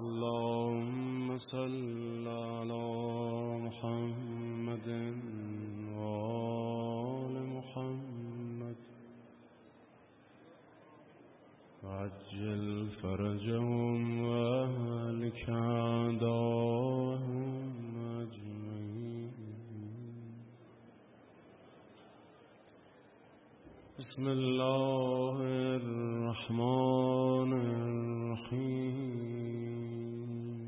اللهم صل على محمد وآل محمد وعجل فرجهم وأهلك أعداءهم أجمعين. بسم الله الرحمن الرحيم.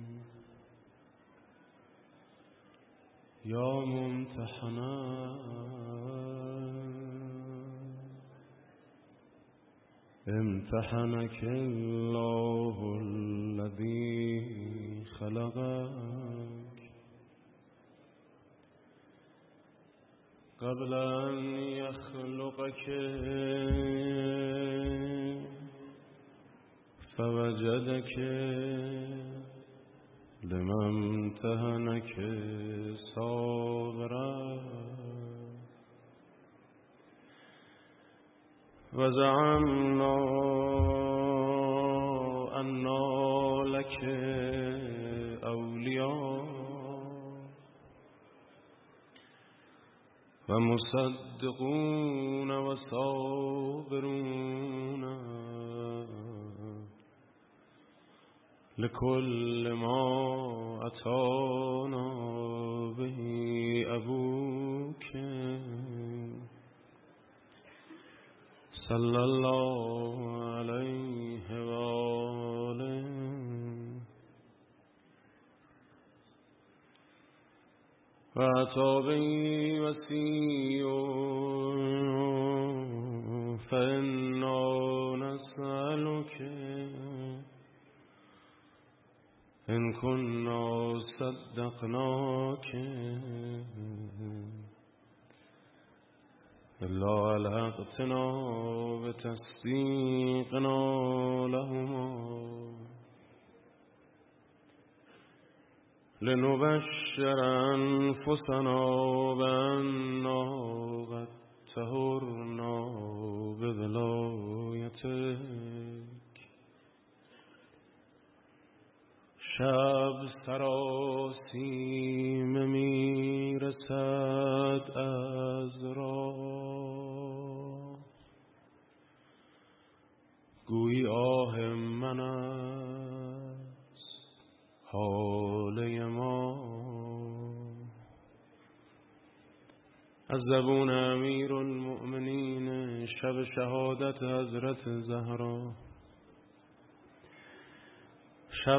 يا ممتحنا امتحنك الله الذي خلقك قبل أن يخلقك فوجدك لما امتحنك صابرا وزعمنا أننا لك أولياء ومصدقون وصابرون لكل ما أتانا به أبوك صلى الله عليه وآله. وأتى به وسيء فإنا نسألك إن كنا صدقناك إلا ألحقتنا بتصديقنا لهما لنبشر أنفسنا بأننا قد طهرنا بولايتك. شب سراسیم میرسد از راه گویی آه من است حاله ما. از زبون امیر المؤمنین شب شهادت حضرت زهرا. شب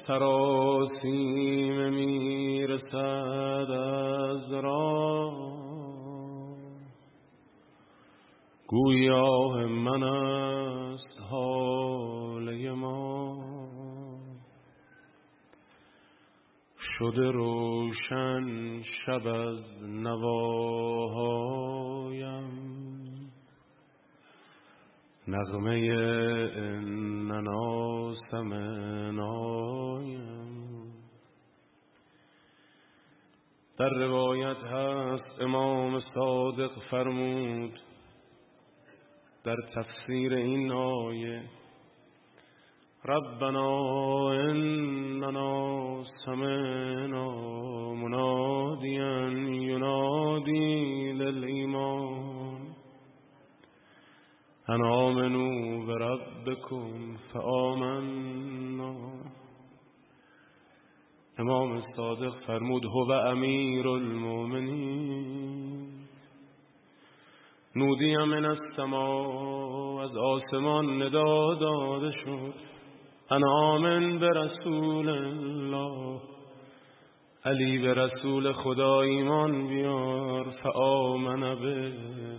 سراسیم میرسد از راه گویی آه من است حاله ما. شده روشن شب از نواهایم نغمه اننا سمعنایم. در روایت هست امام صادق فرمود در تفسیر این آیه ربنا اننا سمعنا منادیا ینادی للایمان ان آمنوا بربکم فآمنا. امام صادق فرمود هو امیر المؤمنین نودی من السماء از آسمان ندا داده شد ان آمن به رسول الله علی به رسول خدا ایمان بیار فآمن به.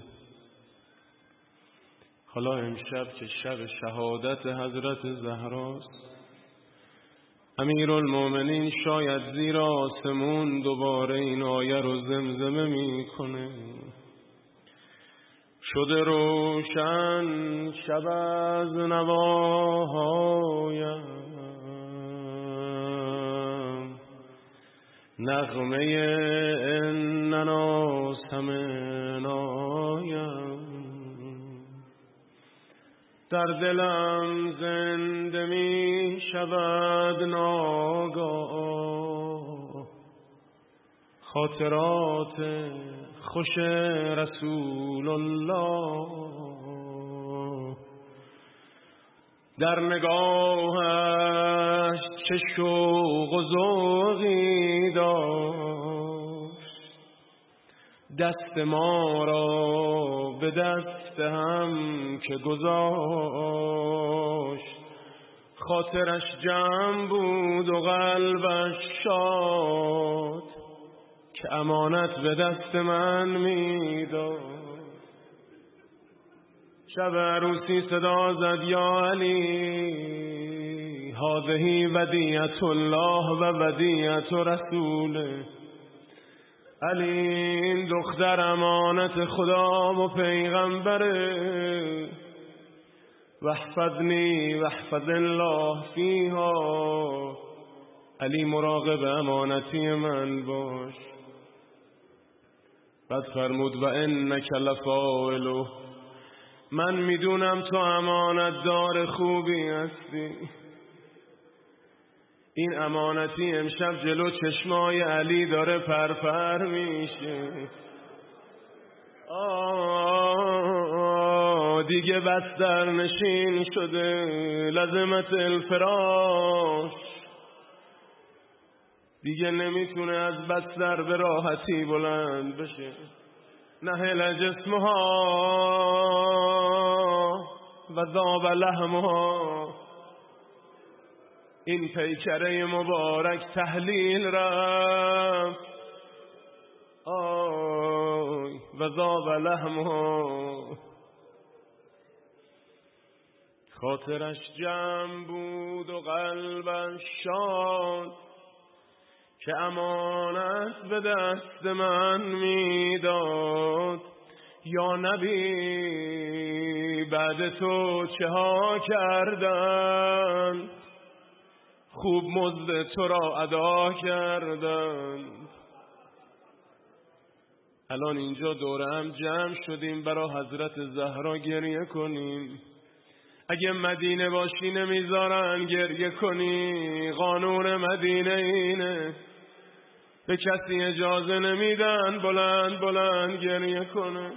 حالا امشب که شب شهادت حضرت زهراست امیر المؤمنین شاید زیر آسمون دوباره این آیه رو زمزمه میکنه. شده روشن شب از نواهایم نغمه اننا سمعنایم. در دلم زنده می شود نام خاطرات خوش رسول الله در نگاهش چه شوق و ذوقی داشت، دست ما را به دست هم که گذاشت. خاطرش جمع بود و قلبش شاد که امانت به دست من میداد. شب عروسی صدا زد یا علی هذه ودیعة الله و ودیعة رسوله. علی این دختر امانت خدا و پیغمبره، واحفظنی واحفظ الله فیها. علی مراقب امانتی من باش. بعد فرمود و انک لفاعله، من میدونم تو امانت دار خوبی هستی. این امانتی امشب جلو چشمای علی داره پرپر میشه. دیگه بستر نشین شده، لازمت الفراش. دیگه نمیتونه از بستر به راحتی بلند بشه. نهل جسمها و ذاب لحمها. این پیکره مبارک تحلیل رفت. و ذاب لحمها. خاطرش جمع بود و قلبش شاد که امانت به دست من میداد. یا نبی بعد تو چه ها کردن، خوب مزد تو را ادا کردن. الان اینجا دوره هم جمع شدیم برای حضرت زهرا گریه کنیم. اگه مدینه باشی نمیذارن گریه کنی، قانون مدینه اینه. به کسی اجازه نمیدن بلند بلند گریه کنه.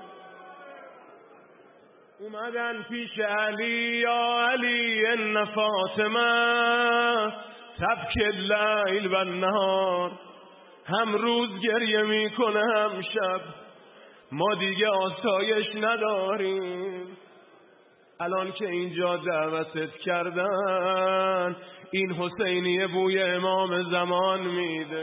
اومدن پیش علی یا علی ان فاطمه تبکی اللیل و النهار. هم روز گریه میکنه هم شب. ما دیگه آسایش نداریم. الان که اینجا دعوتت کردن، این حسینیه بوی امام زمان میده.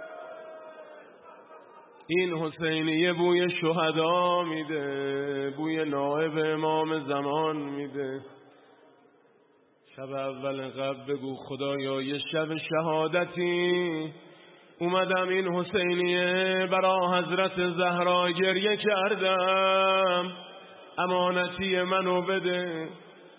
این حسینیه بوی شهدا میده، بوی نائب امام زمان میده. شب اول قبل بگو خدایا یه شب شهادتی اومدم این حسینیه برا حضرت زهرا گریه کردم، امانتی منو بده.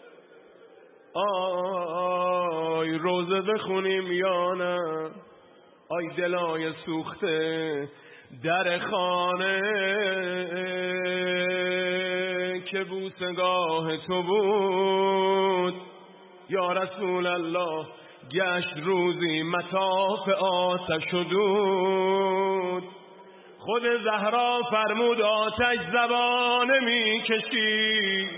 آی روزه بخونیم یا نه؟ آی دلای سوخته در خانه که بوسگاه تو بود یا رسول الله، گشت روزی مطاف آتش و دود. خود زهرا فرمود آتش زبانه میکشی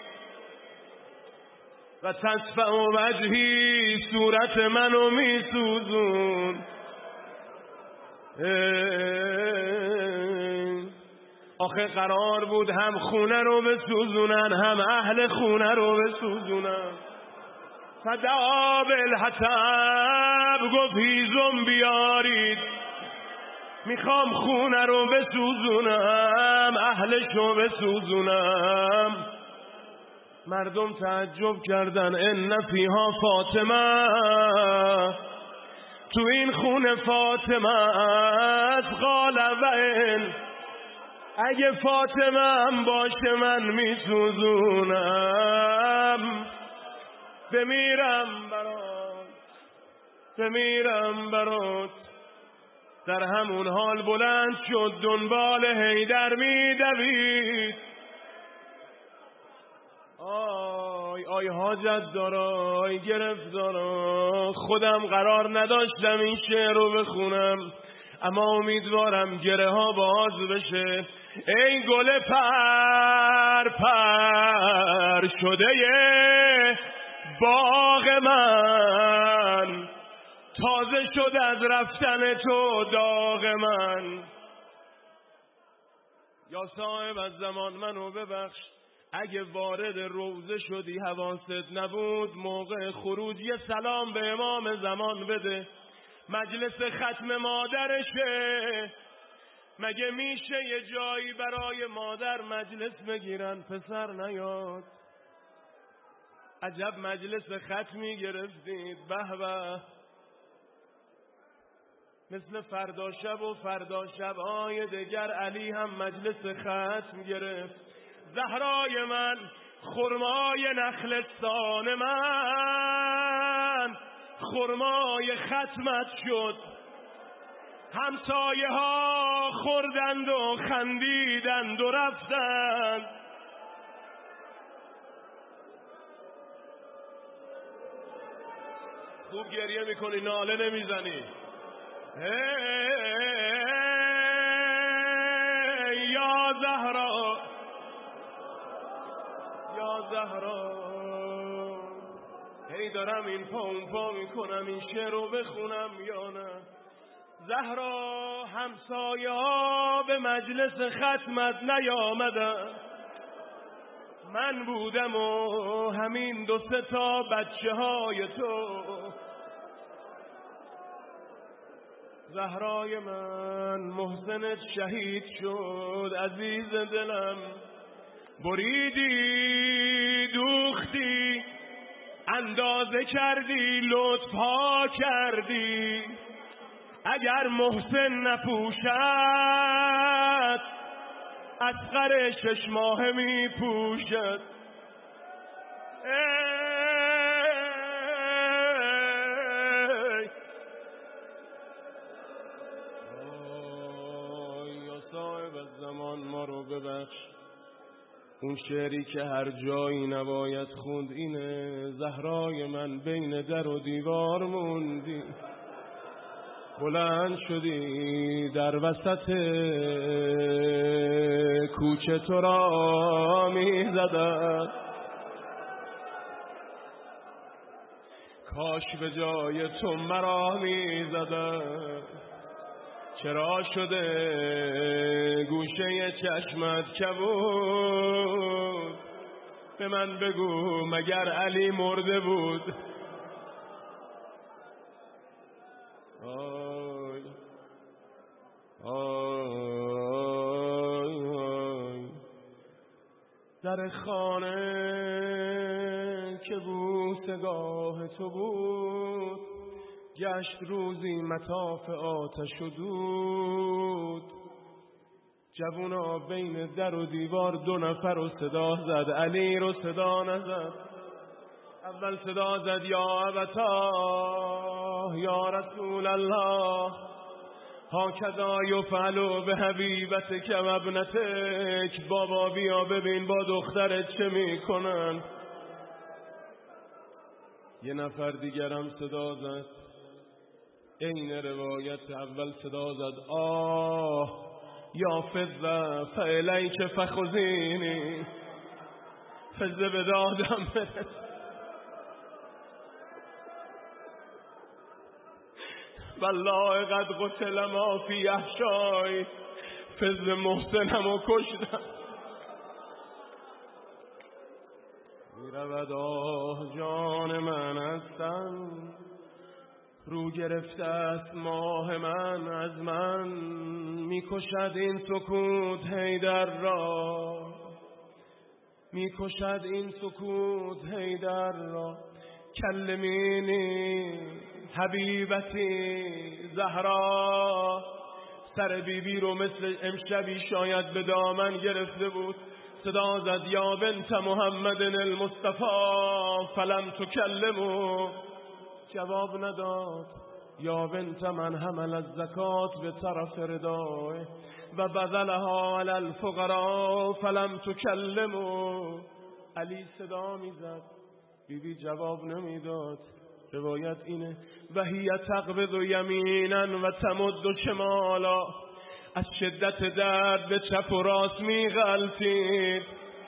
و تصفع وجهی صورت منو میسوزون. آخه قرار بود هم خونه رو بسوزونن هم اهل خونه رو بسوزونن. فدعا بالحطب، گفت هیزم بیارید، میخوام خونه رو بسوزونم اهلشو بسوزونم. مردم تعجب کردن ان فیها فاطمه، تو این خونه فاطمه است. قال و این، اگه فاطمه هم باشه من میسوزونم. بمیرم برات. در همون حال بلند شد دنبال حیدر میدوید. آی حاجت دارا، آی گرفتارا، خودم قرار نداشتم این شعر رو بخونم. اما امیدوارم گره ها باز بشه. ای گل پر پر شده باغ من، تازه شد از رفتن تو داغ من. یا صاحب از زمان منو ببخش، اگه وارد روضه شدی حواست نبود، موقع خروج یه سلام به امام زمان بده. مجلس ختم مادرشه، مگه میشه یه جایی برای مادر مجلس بگیرن پسر نیاد؟ عجب مجلس ختمی گرفتید، به به. مثل فردا شب و فردا شب‌های دگر علی هم مجلس ختم گرفت. زهرای من، خرمای نخلستان من، خرمای ختمت شد. همسایه ها خوردند و خندیدند و رفتند. خوب گریه میکنی، ناله نمیزنی. یا زهرا، یا زهرا. هی دارم این پا اون پا میکنم این شعر رو بخونم یا نه؟ زهرا، همسایه ها به مجلس ختمت نیامدن، من بودم و همین 2-3 تا بچه های تو. زهرای من، محسنت شهید شد عزیز دلم. بریدی دوختی، اندازه کردی، لطفا کردی. اگر محسن نپوشد، اصغر 6 ماهه می پوشد. یا صاحب الزمان ما رو ببخش، اون شعری که هر جایی نباید خوند اینه. زهرای من، بین در و دیوار موندی، بلند شدی در وسط کوچه تو را می زدن. کاش به جای تو مرا می زدن. چرا شده گوشه چشمت کبود؟ به من بگو مگر علی مرده بود؟ آی آی آی. در خانه که بوسگاه تو بود، گشت روزی مطاف آتش و دود. جوونا بین در و دیوار 2 نفر رو صدا زد، علی رو صدا نزد. اول صدا زد یا ابتا یا رسول الله، هاکذا یفعل به حبیبتک و ابنتک. بابا بیا ببین با دخترت چه میکنن. یه نفر دیگرم صدا زد، این روایت. اول صدا زد آه یا فضه فالیک فخذینی، فضه به دادم برس. والله قد قتل ما فی احشای، فضل محسنم و کشتم. میرود آه جان من از تن، رو گرفته است ماه من از من. میکشد این سکوت حیدر را، میکشد این سکوت حیدر را. کلمینی حبیبتی زهرا. سر بیبی رو مثل امشبی شاید به دامن گرفته بود. صدا زد یا بنت محمد المصطفى فلم تکلمو، جواب نداد. یا بنت من حمل الزکات به طرف ردای و بذلها علی الفقراء فلم تکلمو. علی صدا میزد، بیبی جواب نمیداد. روایت اینه و هی تقبض یمینا و تمد شمالا، از شدت درد به چپ و راست میغلطید.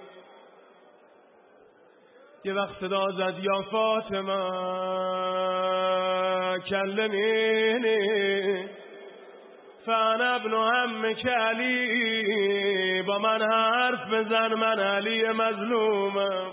یه وقت صدا زد یا فاطمه کلمینی فانا ابن عمک علی، با من حرف بزن من علی مظلومم.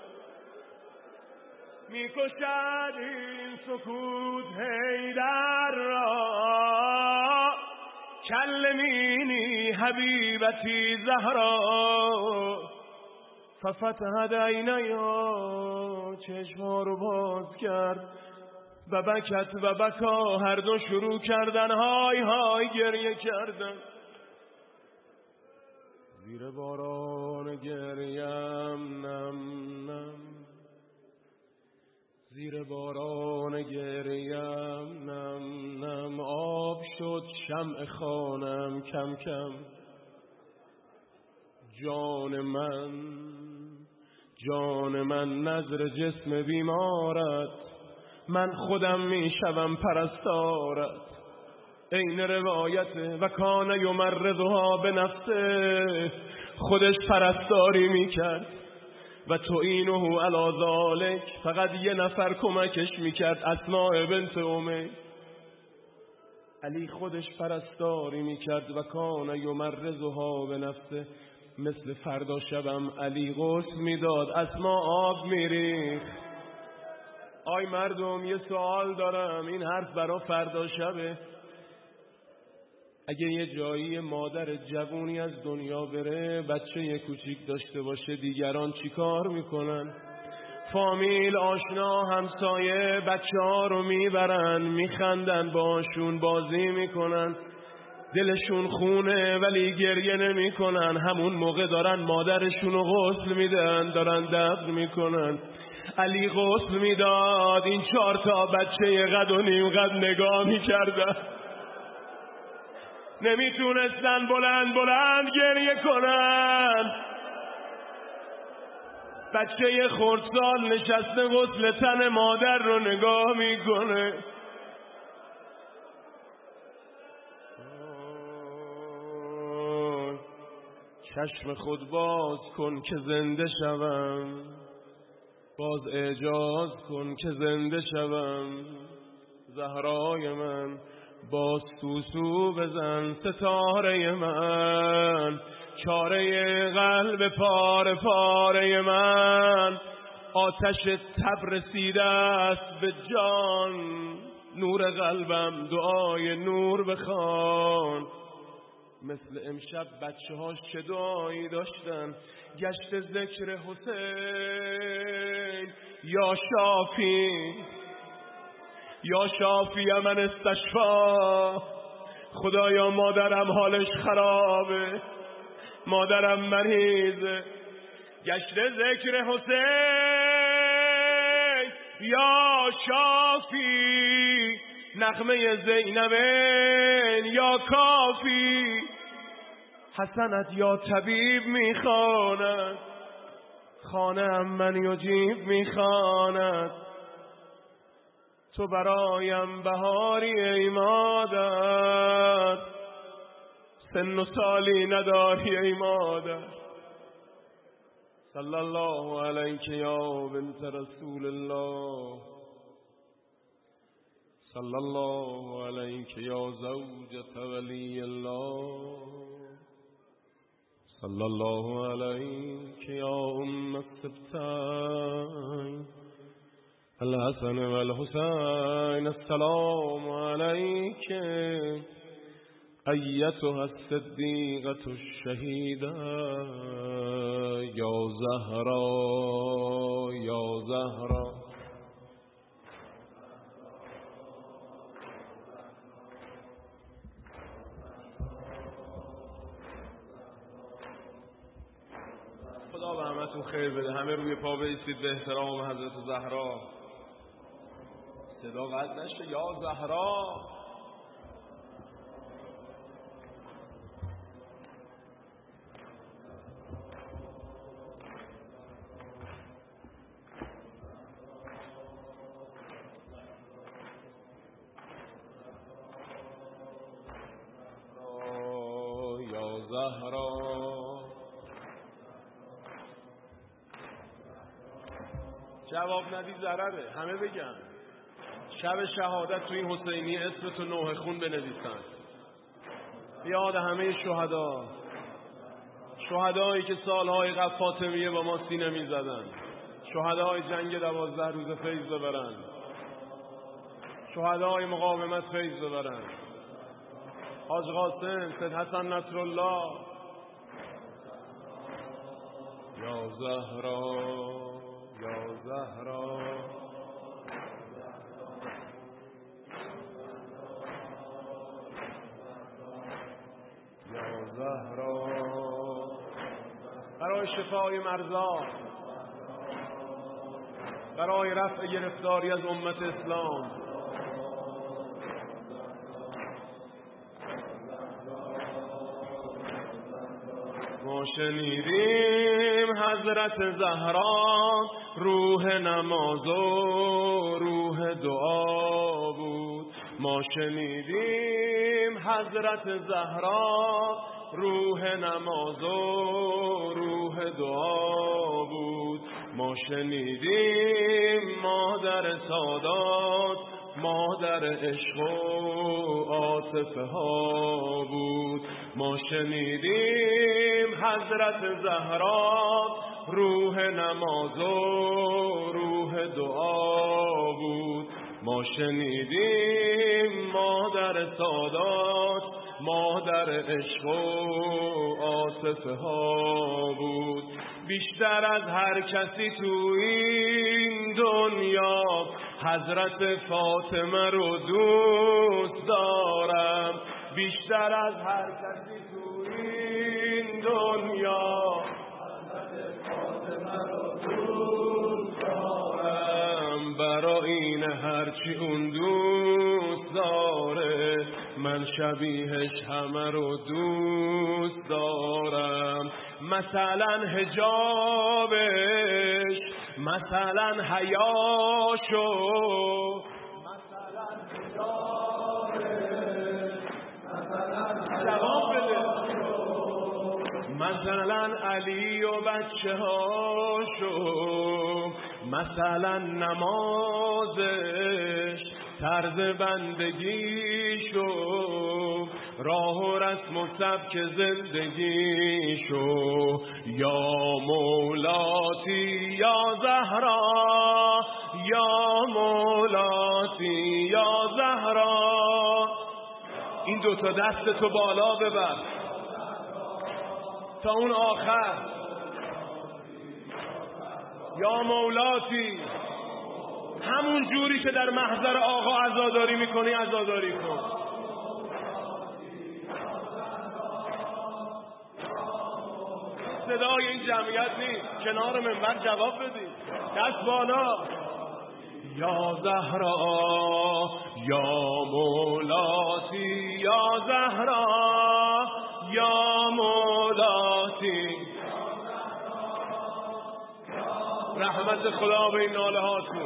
میکشد این سکوت حیدر را، کلمینی حبیبتی زهرا. ففتحت عینیا، چشمها رو باز کرد و بکت و بکا، هر دو شروع کردن های های گریه کردن. زیر باران گریم نم نم، زیر باران گریم نم نم، آب شد شمع خانم کم کم. جان من نظر جسم بیمارت، من خودم میشوم پرستارت. این روایت و کان یمرضها به نفسه، خودش پرستاری میکرد و تو اینو علی ذالک، فقط یه نفر کمکش میکرد، اسماء بنت امی. علی خودش پرستاری میکرد و کان یمرضها به نفسه. مثل فردا شبم علی غسل میداد، اسما آب میریخت. آی مردم یه سوال دارم، این حرف برا فردا شبه. اگه یه جایی مادر جوونی از دنیا بره، بچه یه کوچیک داشته باشه، دیگران چی کار میکنن؟ فامیل، آشنا، همسایه بچه ها رو میبرن، میخندن، باشون بازی میکنن، دلشون خونه ولی گریه نمی کنن. همون موقع دارن مادرشون رو غسل میدن، دارن دفن میکنن. علی غسل میداد، این 4 تا بچه قد و نیم قد نگاه میکردن، نمیتونستن بلند بلند گریه کنن. بچه خردسال نشسته غسل تن مادر رو نگاه میکنه. چشم خود باز کن که زنده شوم، باز اعجاز کن که زنده شوم. زهرای من باز سوسو بزن، ستاره من چاره قلب پاره پاره من. آتش تب رسیده است به جان، نور قلبم دعای نور بخوان. مثل امشب بچه ها چه دعایی داشتن، گشت ذکر حسین یا شافی، یا شافی من استشفا. خدایا مادرم حالش خرابه، مادرم مریضه. گشت ذکر حسین یا شافی، نغمه زینبین یا کافی. حسنت یا طبیب میخواند، خانه ام من یجیب میخواند. تو برایم بهاری ای مادر، سن و سالی نداری ای مادر. صلی الله علیک یا بنت رسول الله، صلی الله علیک یا زوجة ولی الله، صلی الله علیک یا ام السبتین الحسن والحسین. السلام علیک ایتها الصدیقة الشهیدة یا زهرا یا زهرا. خدا به همتون خیر بده. همه روی پا بایستید به احترام حضرت زهرا. صدا قطع نشه. یا زهرا. زهرا. جواب ندی ضرره، همه بگن شب شهادت تو این حسینی اسم تو نوح خون بنویسن، یاد همه شهدا، شهدایی که سالهای قبل فاطمیه با ما سینه می زدن، شهدای جنگ 12 روز فیض ببرن، شهدای مقاومت فیض ببرن، حاج قاسم، سید حسن نصرالله. یا زهرا یا زهرا یا زهرا، برای شفای مرضا، برای رفع گرفتاری از امت اسلام. ما شنیدیم حضرت زهرا روح نماز و روح دعا بود. ما شنیدیم حضرت زهرا روح نماز و روح دعا بود. ما شنیدیم مادر سادات مادر عشق و عاطفه ها بود. ما شنیدیم حضرت زهرا روح نماز و روح دعا بود. ما شنیدیم مادر سادات مادر عشق و عاطفه ها بود. بیشتر از هر کسی تو این دنیا حضرت فاطمه رو دوست دارم. بیشتر از هر کسی تو این دنیا حضرت فاطمه رو دوست دارم. برای این هرچی اون دوست داره من شبیهش همه رو دوست دارم. مثلا حجابش، مثلا حیاشو، مثلا حجابش، مثلا علی و بچه هاشو، مثلا نمازش، طرز بندگیشو، راه و رسم و سبک زندگیشو. یا مولاتی یا زهرا، یا مولاتی یا زهرا. این دوتا دستتو بالا ببر تا اون آخر. یا مولاتی، همون جوری که در محضر آقا عزاداری میکنی عزاداری کن. صدای این جمعیت نیست، کنار منبر جواب بدید، دست بالا. یا زهرا یا مولاتی یا زهرا، یا مولاتی. رحمت خدا به این ناله هاتون.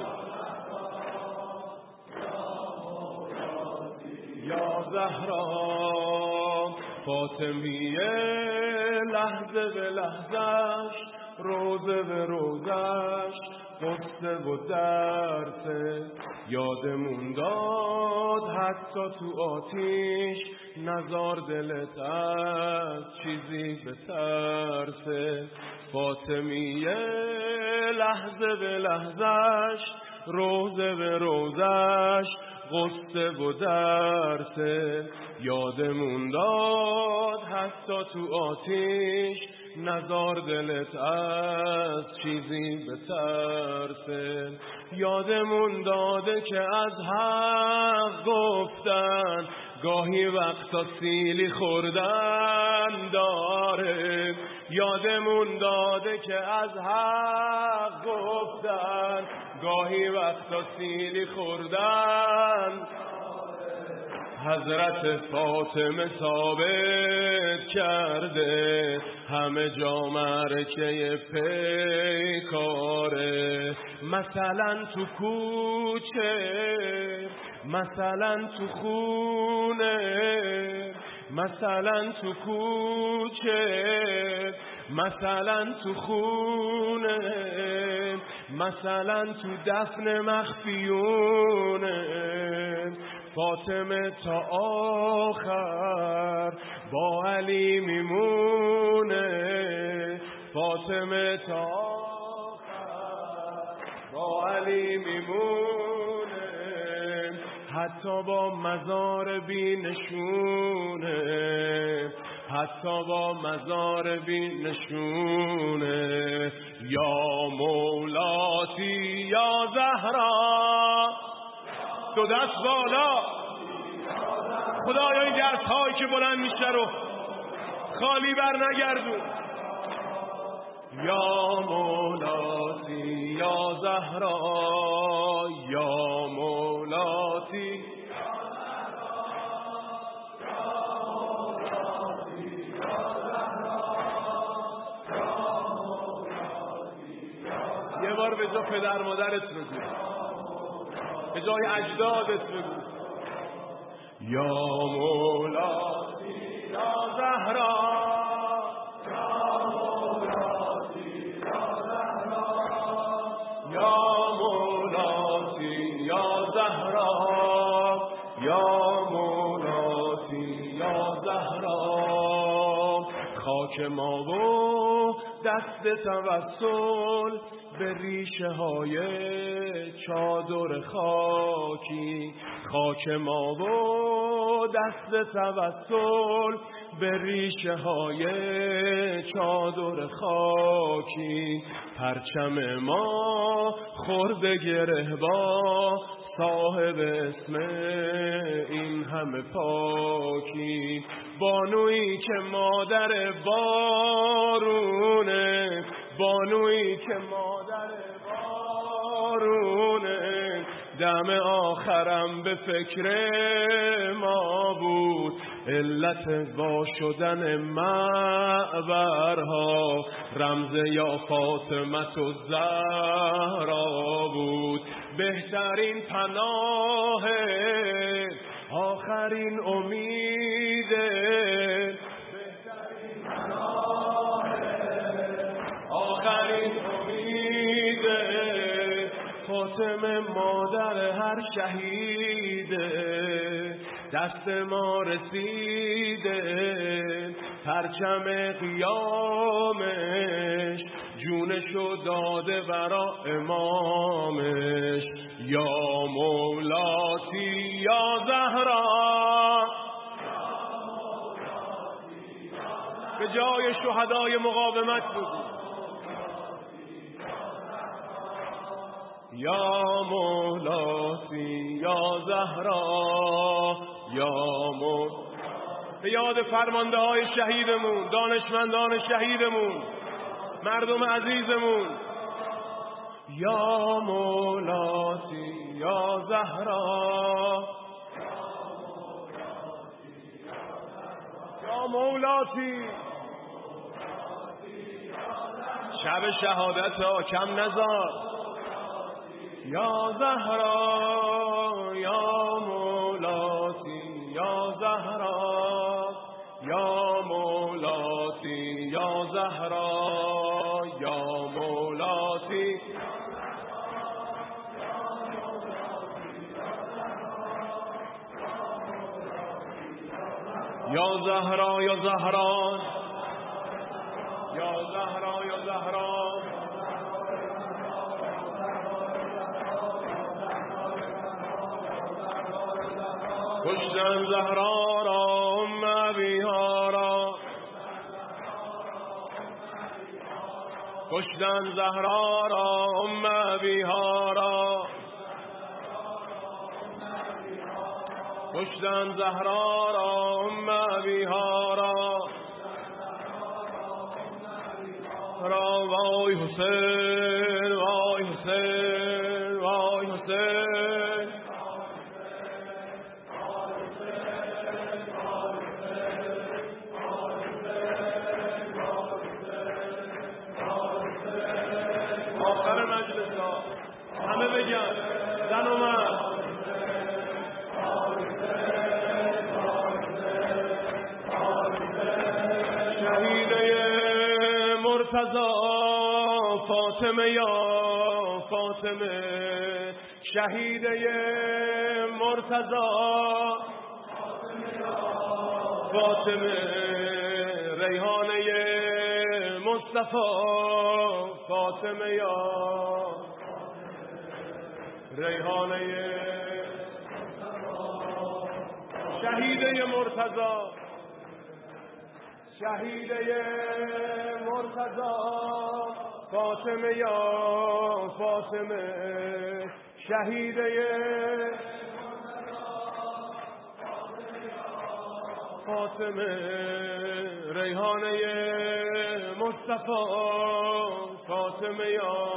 یا زهرا فاطمیه، لحظه به لحظش، روزه به روزش، قصه و درسه. یادمون داد حتی تو آتیش نزار دلت از چیزی به ترسه. فاطمیه لحظه به لحظش، روزه به روزش، قصه و درسه. یادمون داد حتی تو آتیش نزار دلت از چیزی به ترسه. یادمون داده که از حق گفتن گاهی وقتا سیلی خوردن داره. یادمون داده که از حق گفتن گاهی وقتا سیلی خوردن. حضرت فاطمه ثابت کرده همه جا معرکه پیکاره. مثلا تو کوچه، مثلا تو خونه، مثلا تو کوچه، مثلا تو خونه، مثلا تو دفن مخفیونه، فاطمه تا آخر با علی میمونه، فاطمه تا آخر با علی میمونه، حتی با مزار بی نشونه، حتی با مزار بی نشونه. یا مولاتی یا زهرا، دو دست بالا خدایا، این دست هایی که بلند میشه رو خالی بر نگردون. یا مولاتی یا زهرا، یا مولاتی یه بار به جا پدر مادرت بگو، به جای اجدادت بگو. یا مولاتی یا زهرا، یا مولاتی یا زهرا، یا مولاتی یا زهرا، یا مولاتی یا زهرا. خاک ما و دست توسل به ریشه های چادر خاکی، خاک ما و دست توسل به ریشه های چادر خاکی. پرچم ما خورده گره با صاحب اسم این همه پاکی. بانویی که مادر بارونه، بانویی که مادر بارونه، دم آخرم به فکر ما بود، علت با شدن معبرها رمز یا فاطمه و زهرا بود. بهترین پناه آخرین امیده، بهترین پناه آخرین امیده، فاطمه مادر هر شهیده. دست ما رسیده پرچم قیامش، جونشو داده برا امامش. یا مولاتی یا زهرا، به جای شهدای مقاومت بگو. یا مولاتی یا زهرا، یا به یاد فرمانده های شهیدمون، دانشمندان شهیدمون، مردم عزیزمون. یا مولاتی یا زهرا، یا مولاتی. شب شهادت ها کم نزار. یا زهرا، یا مولاتی یا زهرا، یا مولاتی یا زهرا، یا مولاتی. یا زهرا یا زهرا، یا زهرا یا زهرا، کشتن زهرا را ام ابیها را، کشتن زهرا را ام ابیها را، کشتن زهرا را ام ابیها را. وای حسین، وای حسین، وای حسین. آخر مجلس ها همه بگن، زن و مرد. مرتضی فاطمه یا فاطمه شهیده مرتضی فاطمه ریحانه مصطفی فاطمه یا ریحانه شهیده مرتضی شهیده مرتضی فاطمه یا فاطمه شهیده فاطمه ریحانه مصطفی فاطمه یا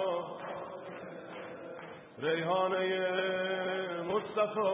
ریحانه مصطفی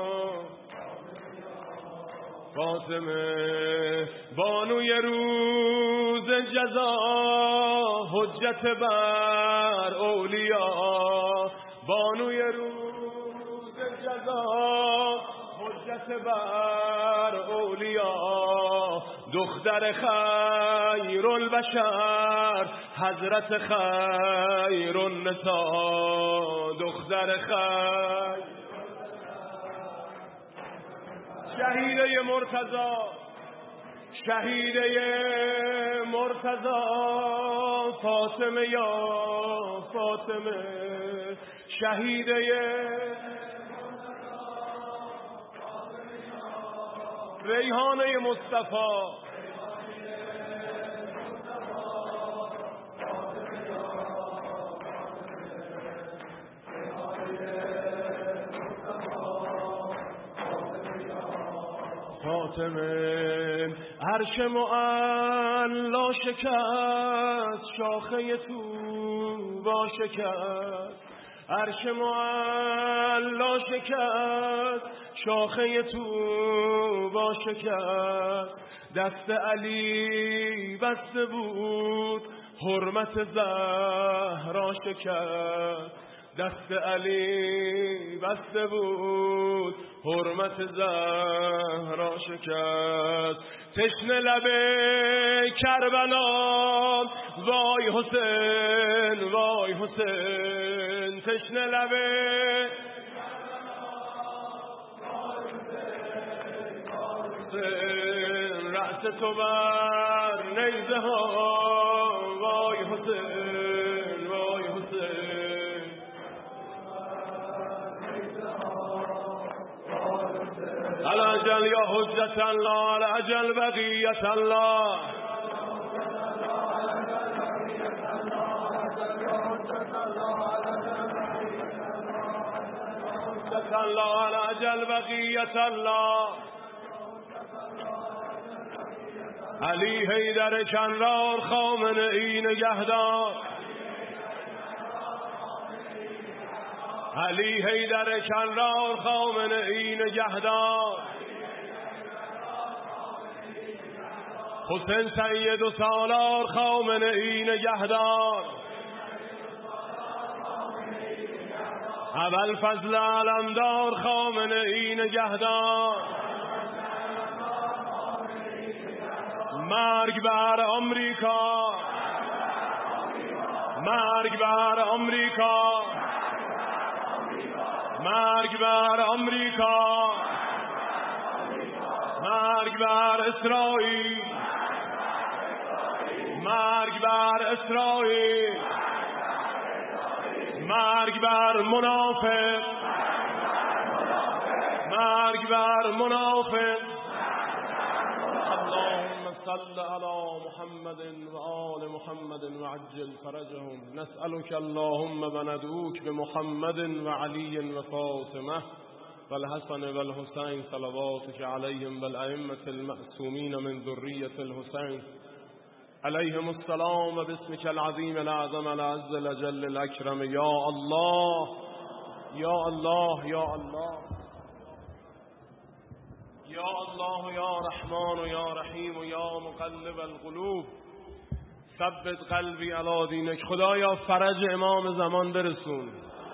فاطمه بانوی روز جزا حجت بر اولیا بانوی روز جزا حجت بر اولیا دختر خیر البشر حضرت خیر النساء دختر خیر شهیده مرتضی شهیده مرتضی فاطمه یا فاطمه شهیده ریحانه مصطفی فاطمه عرش معلا شکست شاخه طوبی شکست عرش معلا شکست شاخه طوبی شکست دست علی بسته بود حرمت زهرا شکست دست علی بسته بود حرمت زهرا شکست تشنه لب کربلا وای حسین وای حسین تشنه لب حسین رأس تو بر نیزه ها وای حسین وای حسین الأجل يا حجة الله الأجل بقية الله حجة الله الأجل بقية الله علی حیدر کنرار خامنه‌ای نگهدار علی حیدر کنرار خامنه‌ای نگهدار حسین سید و سالار خامنه‌ای نگهدار ابوالفضل علمدار خامنه‌ای نگهدار مرگ بر آمریکا مرگ بر آمریکا مرگ بر آمریکا مرگ بر اسرائیل مرگ بر اسرائیل مرگ بر منافق مرگ بر منافق اللهم صل على محمد وآل محمد وعجل فرجهم نسألك اللهم وندعوك بمحمد وعلي وفاطمة والحسن والحسين صلواتك عليهم والأئمة المأسومين من ذرية الحسين عليهم السلام باسمك العظيم الأعظم العز الأجل الأكرم يا الله يا الله يا الله يا الله يا رحمن يا رحيم يا مقلب القلوب ثبت قلبي على دينك خدایا فرج امام زمان برسون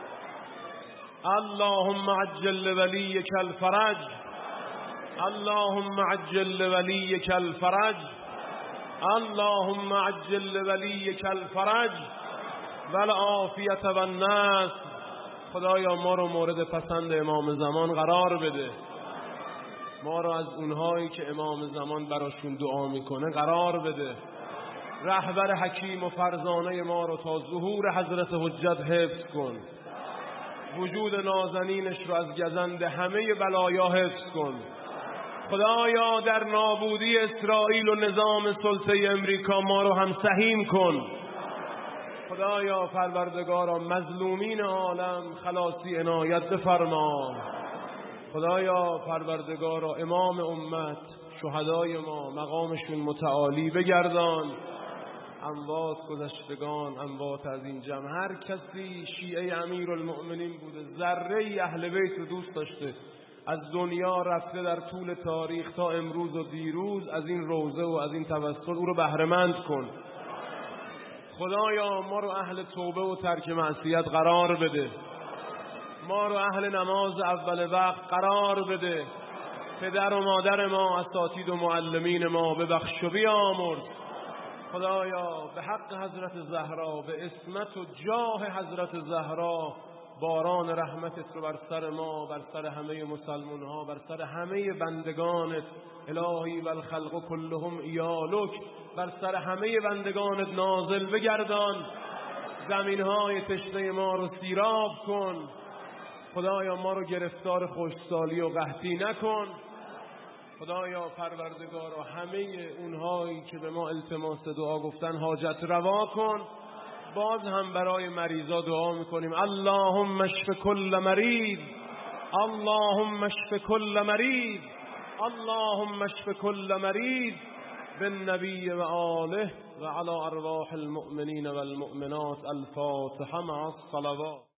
اللهم عجل لوليك الفرج اللهم عجل لوليك الفرج اللهم عجل ولیک الفرج والعافیت والنصر. خدایا ما رو مورد پسند امام زمان قرار بده، ما رو از اونهایی که امام زمان براشون دعا میکنه قرار بده. رهبر حکیم و فرزانه ما رو تا ظهور حضرت حجت حفظ کن. وجود نازنینش رو از گزند همه بلایا حفظ کن. خدایا در نابودی اسرائیل و نظام سلطه امریکا ما رو هم سهیم کن. خدایا پروردگارا مظلومین عالم خلاصی عنایت بفرما. خدایا پروردگارا امام امت شهدای ما مقامشون متعالی بگردان. اموات گذشتگان، اموات از این جمع، هر کسی شیعه امیرالمؤمنین بوده، ذره اهل بیت رو دوست داشته، از دنیا رفته در طول تاریخ تا امروز و دیروز، از این روضه و از این توسل او رو بهره‌مند کن. خدایا ما رو اهل توبه و ترک معصیت قرار بده، ما رو اهل نماز اول وقت قرار بده. پدر و مادر ما، اساتید و معلمین ما ببخش و بیامرز. خدایا به حق حضرت زهرا، به اسمت و جاه حضرت زهرا، باران رحمتت رو بر سر ما، بر سر همه مسلمان ها، بر سر همه بندگانت الهی و الخلق کلهم ایالک، بر سر همه بندگانت نازل بگردان. زمین های تشنه ما رو سیراب کن. خدایا ما رو گرفتار خشکسالی و قحطی نکن. خدایا پروردگارا همه اونهایی که به ما التماس دعا گفتن حاجت روا کن. باز هم برای مریضا دعا میکنیم. اللهم اشف کل مریض، اللهم اشف کل مریض، اللهم اشف کل مریض بالنبی و آله و علی ارواح المؤمنین والمؤمنات. الفاتحه مع الصلوات.